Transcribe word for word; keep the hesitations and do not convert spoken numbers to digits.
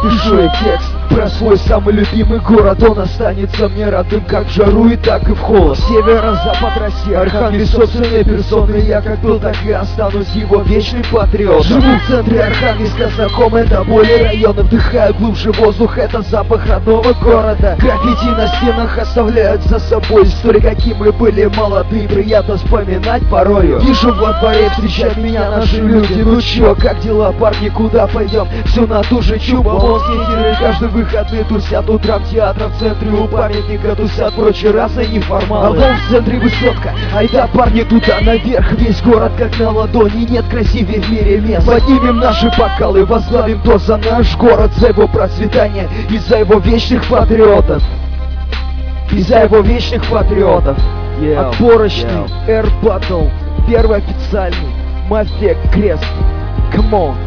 пишу я текст про свой самый любимый город. Он останется мне родным как в жару и так и в холод. Северо-запад России, Архангельск собственной персоной. Я как был, так и останусь его вечный патриот. Живу в центре Архангельска, знакомый до боли района. Вдыхаю глубже воздух, это запах родного города. Граффити на стенах оставляют за собой истории, какие мы были молодые, приятно вспоминать порою. Вижу во дворе, встречают меня наши люди. Ну чё, как дела, парни, куда пойдем? Все на ту же чубу, скейтеры каждый выходный тусят. Утром театра в центре у памятника тусят прочие расы неформалы. А вон в центре высотка, айда, парни, туда наверх. Весь город как на ладони, нет красивее в мире мест. Поднимем наши бокалы, возглавим то за наш город, за его процветание и за его вечных патриотов. И за его вечных патриотов. Yeah, Отборочный, yeah. Air Battle, первый официальный, Мафия Крест. Come on.